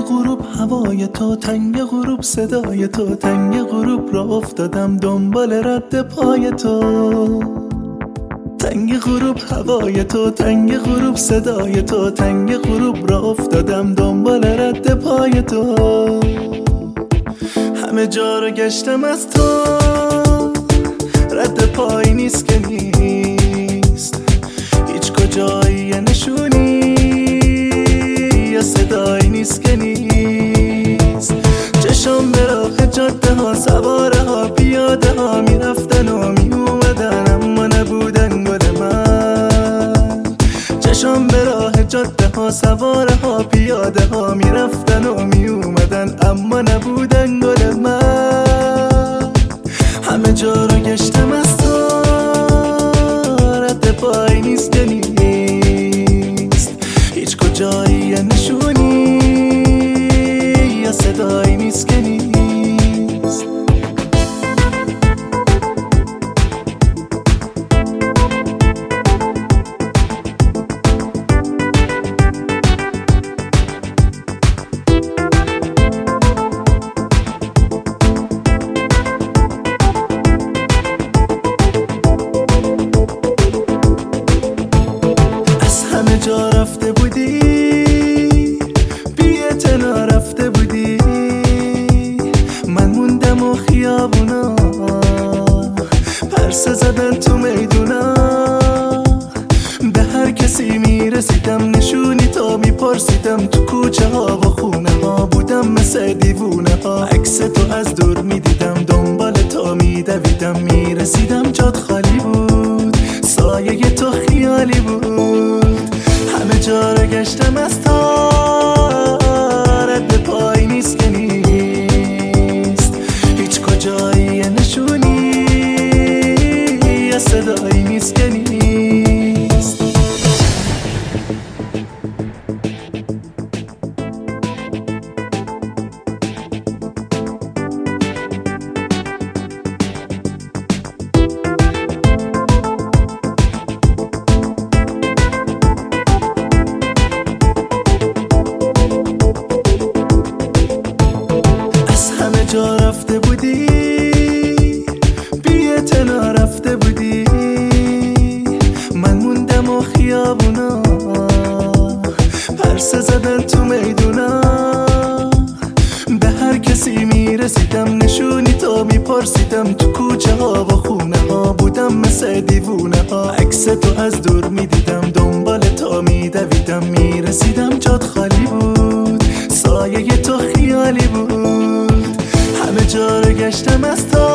غروب هوای تو، تنگ غروب صدای تو، تنگ غروب را افتادم دنبال رد پای تو. تنگ غروب هوای تو، تنگ غروب صدای تو، تنگ غروب را افتادم دنبال رد پای تو. همه جا رو گشتم از تو، رد پای نیست که نیست، هیچ کجایی یه نشونی یا صدایی نیست که نیست. چشم به راه جاده ها، سواره ها، پیاده ها میرفتن و میومدن اما نبودن گل من. چشم به راه جاده ها، سواره ها، پیاده ها میرفتن و میومدن اما نبودن گل من. همه جا رو گشتم از تو، رد پای نیست که نیست، هیچ کجایی یه نشونی یا صدایی نیست که نیست. همه جا رفته بودی، بی اعتنا رفته بودی، من موندم و خیابونا پرسه زدن تو میدونا. به هر کسی میرسیدم نشونی تو میپرسیدم، تو کوچه ها و خونه ها بودم مثل دیوونه ها. عکس تو از دور میدیدم، دنبال تو میدویدم، میرسیدم جات خالی بود، سایه تو خیالی بود. همه جا رو گشتم از تو، رد پای نیست که نیست، هیچ کجایی یه نشونی یا صدایی نیست که نیست. جا رفته بودی، بی اعتنا رفته بودی، من موندم و خیابونا پرسه زدن تو میدونا. به هر کسی میرسیدم نشونی تو میپرسیدم، تو کوچه ها و خونه ها بودم مثل دیوونه ها. عکس تو از دور میدیدم، دنبال تو میدویدم، میرسیدم جات خالی بود، سایه تو خیالی بود. همه جا رو گشتم از تو،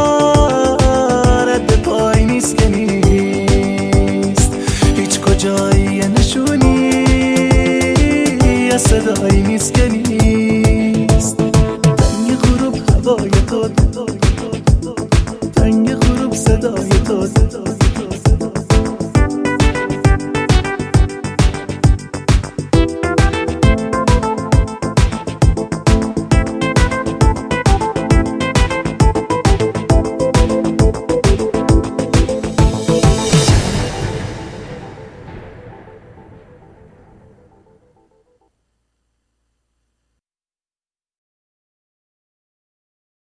رد پای نیست که نیست، هیچ کجایی یه نشونی یا صدایی نیست که نیست. تنگ غروب هوای تو، تنگ غروب صدای تو،